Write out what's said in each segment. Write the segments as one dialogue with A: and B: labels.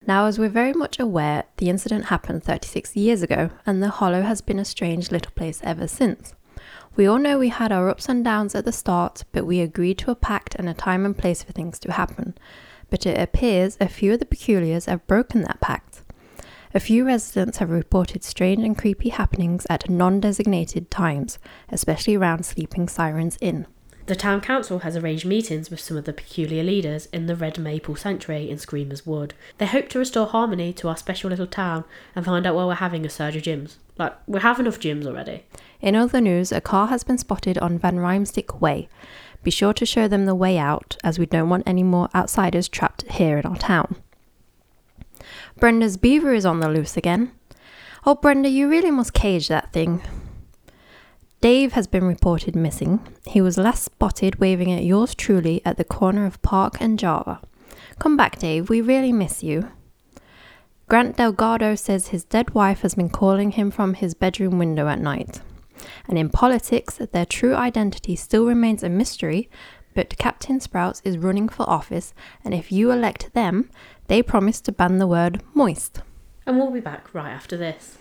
A: Now, as we're very much aware, the incident happened 36 years ago, and the Hollow has been a strange little place ever since. We all know we had our ups and downs at the start, but we agreed to a pact and a time and place for things to happen. But it appears a few of the Peculiars have broken that pact. A few residents have reported strange and creepy happenings at non-designated times, especially around Sleeping Sirens Inn.
B: The town council has arranged meetings with some of the Peculiar leaders in the Red Maple Sanctuary in Screamers Wood. They hope to restore harmony to our special little town and find out why we're having a surge of gyms. Like, we have enough gyms already.
A: In other news, a car has been spotted on Van Rymstick Way. Be sure to show them the way out, as we don't want any more outsiders trapped here in our town. Brenda's beaver is on the loose again. Oh, Brenda, you really must cage that thing. Dave has been reported missing. He was last spotted waving at yours truly at the corner of Park and Java. Come back, Dave, we really miss you. Grant Delgado says his dead wife has been calling him from his bedroom window at night. And in politics, their true identity still remains a mystery, but Captain Sprouts is running for office, and if you elect them, they promise to ban the word moist.
B: And we'll be back right after this.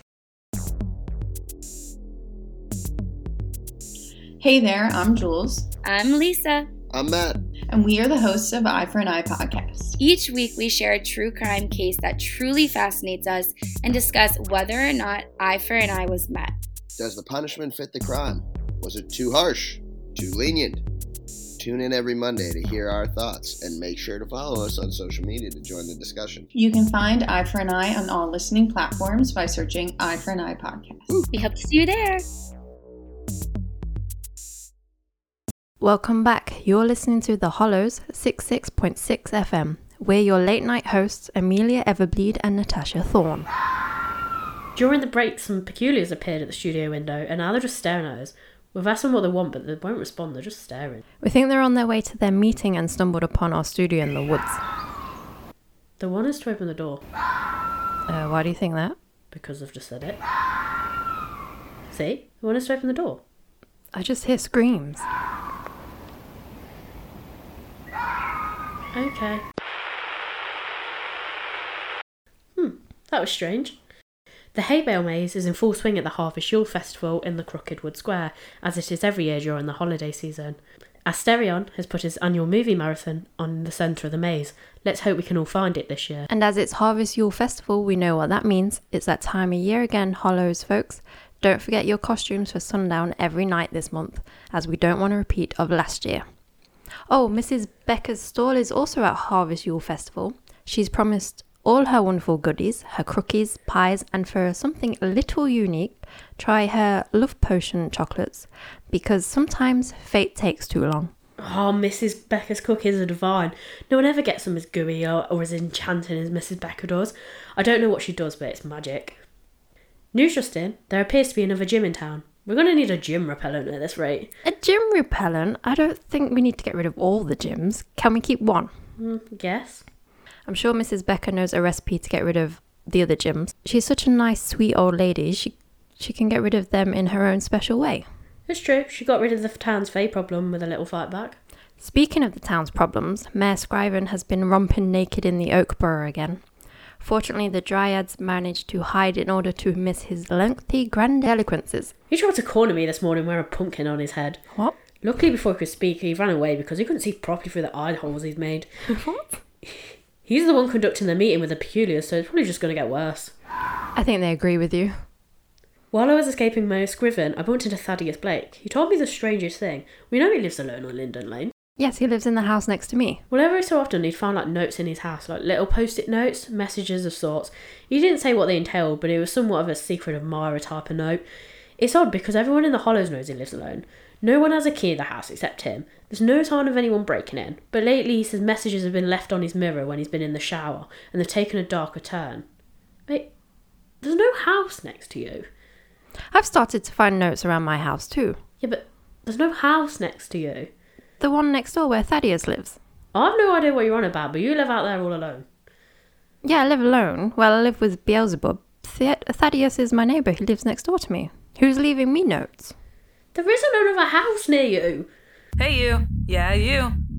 C: Hey there, I'm Jules.
D: I'm Lisa.
E: I'm Matt.
C: And we are the hosts of Eye for an Eye podcast.
D: Each week we share a true crime case that truly fascinates us and discuss whether or not eye for an eye was met.
E: Does the punishment fit the crime? Was it too harsh? Too lenient? Tune in every Monday to hear our thoughts and make sure to follow us on social media to join the discussion.
C: You can find Eye for an Eye on all listening platforms by searching Eye for an Eye podcast.
D: We hope to see you there.
A: Welcome back. You're listening to The Hollows 66.6 FM. We're your late night hosts, Amelia Everbleed and Natasha Thorne.
B: During the break, some Peculiars appeared at the studio window, and now they're just staring at us. We've asked them what they want, but they won't respond, they're just staring.
A: We think they're on their way to their meeting and stumbled upon our studio in the woods.
B: They want us to open the door.
A: Why do you think that?
B: Because I've just said it. See? They want us to open the door.
A: I just hear screams.
B: Okay. That was strange. The hay bale maze is in full swing at the Harvest Yule Festival in the Crooked Wood Square, as it is every year during the holiday season. Asterion has put his annual movie marathon on the centre of the maze. Let's hope we can all find it this year.
A: And as it's Harvest Yule Festival, we know what that means. It's that time of year again, Hollows folks. Don't forget your costumes for sundown every night this month, as we don't want a repeat of last year. Oh, Mrs. Becker's stall is also at Harvest Yule Festival. She's promised all her wonderful goodies, her cookies, pies, and for something a little unique, try her love potion chocolates, because sometimes fate takes too long.
B: Oh, Mrs. Becker's cookies are divine. No one ever gets them as gooey or as enchanting as Mrs. Becker does. I don't know what she does, but it's magic. News just in, there appears to be another gym in town. We're going to need a gym repellent at this rate.
A: A gym repellent? I don't think we need to get rid of all the gyms. Can we keep one?
B: Guess.
A: I'm sure Mrs. Becker knows a recipe to get rid of the other gyms. She's such a nice, sweet old lady. She can get rid of them in her own special way.
B: It's true. She got rid of the town's Fae problem with a little fight back.
A: Speaking of the town's problems, Mayor Scriven has been romping naked in the Oakborough again. Fortunately, the Dryads managed to hide in order to miss his lengthy grandiloquences.
B: He tried to corner me this morning wearing a pumpkin on his head.
A: What?
B: Luckily, before he could speak, he ran away because he couldn't see properly through the eye holes he'd made.
A: What?
B: He's the one conducting the meeting with the Peculiars, so it's probably just going to get worse.
A: I think they agree with you.
B: While I was escaping Mayor Scriven, I bumped into Thaddeus Blake. He told me the strangest thing. We know he lives alone on Linden Lane.
A: Yes, he lives in the house next to me.
B: Well, every so often he'd find notes in his house, like little post-it notes, messages of sorts. He didn't say what they entailed, but it was somewhat of a secret admirer type of note. It's odd because everyone in the Hollows knows he lives alone. No one has a key in the house except him. There's no sign of anyone breaking in, but lately he says messages have been left on his mirror when he's been in the shower, and they've taken a darker turn. Wait, there's no house next to you.
A: I've started to find notes around my house too.
B: Yeah, but there's no house next to you.
A: The one next door where Thaddeus lives.
B: I've no idea what you're on about, but you live out there all alone.
A: Yeah, I live alone. Well, I live with Beelzebub. Thaddeus is my neighbour who lives next door to me. Who's leaving me notes?
B: There isn't another house near you.
F: Hey you. Yeah, you.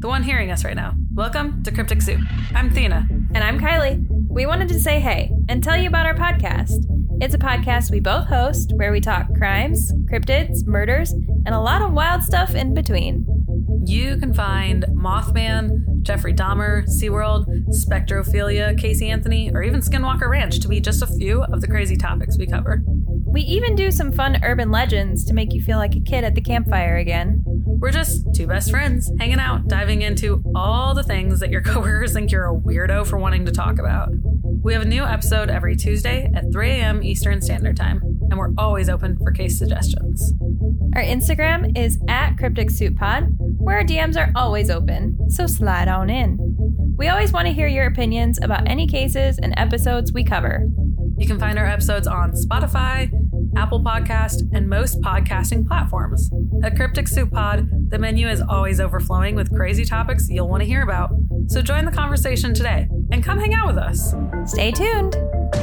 F: the one hearing us right now. Welcome to Cryptic Soup. I'm Thina.
G: And I'm Kylie. We wanted to say hey and tell you about our podcast. It's a podcast we both host where we talk crimes, cryptids, murders, and a lot of wild stuff in between.
F: You can find Mothman, Jeffrey Dahmer, SeaWorld, Spectrophilia, Casey Anthony, or even Skinwalker Ranch to be just a few of the crazy topics we cover.
G: We even do some fun urban legends to make you feel like a kid at the campfire again.
F: We're just two best friends hanging out, diving into all the things that your coworkers think you're a weirdo for wanting to talk about. We have a new episode every Tuesday at 3 a.m. Eastern Standard Time, and we're always open for case suggestions.
G: Our Instagram is @CrypticSoupPod, where our DMs are always open, so slide on in. We always want to hear your opinions about any cases and episodes we cover.
F: You can find our episodes on Spotify, Apple Podcast, and most podcasting platforms. At Cryptic Soup Pod, the menu is always overflowing with crazy topics you'll want to hear about. So join the conversation today and come hang out with us.
G: Stay tuned.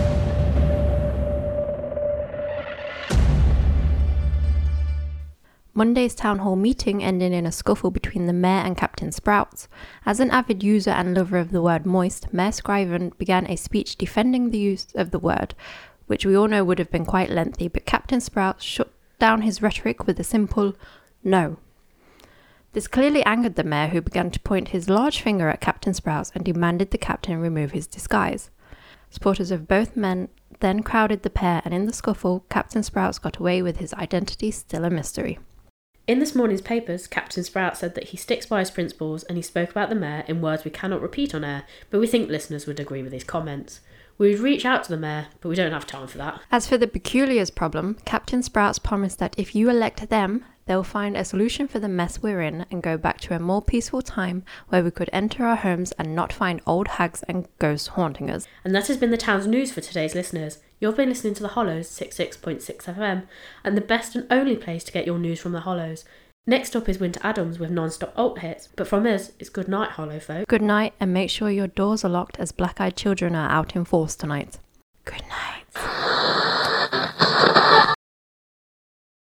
A: Monday's town hall meeting ended in a scuffle between the mayor and Captain Sprouts. As an avid user and lover of the word moist, Mayor Scriven began a speech defending the use of the word, which we all know would have been quite lengthy, but Captain Sprouts shut down his rhetoric with a simple no. This clearly angered the mayor, who began to point his large finger at Captain Sprouts and demanded the captain remove his disguise. Supporters of both men then crowded the pair, and in the scuffle, Captain Sprouts got away with his identity still a mystery.
B: In this morning's papers, Captain Sprout said that he sticks by his principles and he spoke about the mayor in words we cannot repeat on air, but we think listeners would agree with his comments. We would reach out to the mayor, but we don't have time for that.
A: As for the peculiars problem, Captain Sprouts promised that if you elect them, they'll find a solution for the mess we're in and go back to a more peaceful time where we could enter our homes and not find old hags and ghosts haunting us.
B: And that has been the town's news for today's listeners. You've been listening to The Hollows 66.6 FM, and the best and only place to get your news from The Hollows. Next up is Winter Adams with non-stop alt hits, but from us, it's good night, Hollow folk.
A: Good night, and make sure your doors are locked as black-eyed children are out in force tonight. Good night.